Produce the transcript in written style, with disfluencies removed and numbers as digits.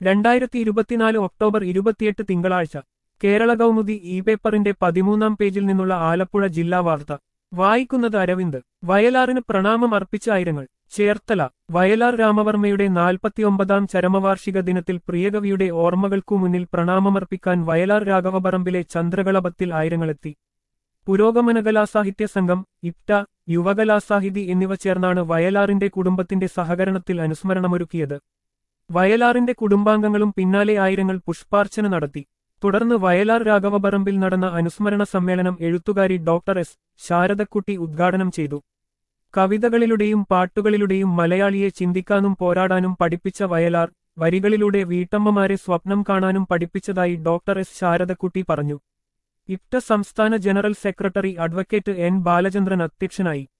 2024 October 28 തിങ്കളാഴ്ച Kerala Kaumudi E പേപ്പറിന്റെ 13-ാം പേജിൽ നിന്നുള്ള ആലപ്പുഴ ജില്ലാ വാർത്ത വായിക്കുന്നത് അരവിന്ദ്. വയലാറിന് പ്രണാമം അർപ്പിച്ച ആയിരങ്ങൾ. ചേർത്തല. വയലാർ രാമവർമ്മയുടെ 49-ാം ചരമവാർഷിക ദിനത്തിൽ പ്രിയകവിയുടെ ഓർമ്മകൾക്കു മുന്നിൽ പ്രണാമമർപ്പിക്കാൻ വയലാർ രാഘവപറമ്പിലെ ചന്ദ്രകളഭത്തിൽ ആയിരങ്ങളെത്തി. പുരോഗമനകലാസാഹിത്യ സംഘം, ഇപ്റ്റ, യുവകലാസാഹിതി എന്നിവ ചേർന്നാണ് വയലാറിന്റെ കുടുംബത്തിന്റെ സഹകരണത്തിൽ അനുസ്മരണമൊരുക്കിയത്. വയലാറിന്റെ കുടുംബാംഗങ്ങളും പിന്നാലെ ആയിരങ്ങൾ പുഷ്പാർച്ചന നടത്തി. തുടർന്ന് വയലാർ രാഘവപറമ്പിൽ നടന്ന അനുസ്മരണ സമ്മേളനം എഴുത്തുകാരി ഡോക്ടർ എസ്. ശാരദക്കുട്ടി ഉദ്ഘാടനം ചെയ്തു. കവിതകളിലൂടെയും പാട്ടുകളിലൂടെയും മലയാളിയെ ചിന്തിക്കാനും പോരാടാനും പഠിപ്പിച്ച വയലാർ, വരികളിലൂടെ വീട്ടമ്മമാരെ സ്വപ്നം കാണാനും പഠിപ്പിച്ചതായി ഡോക്ടർ എസ്. ശാരദക്കുട്ടി പറഞ്ഞു. ഇപ്റ്റ സംസ്ഥാന general secretary advocate N. Balachandran അധ്യക്ഷനായി.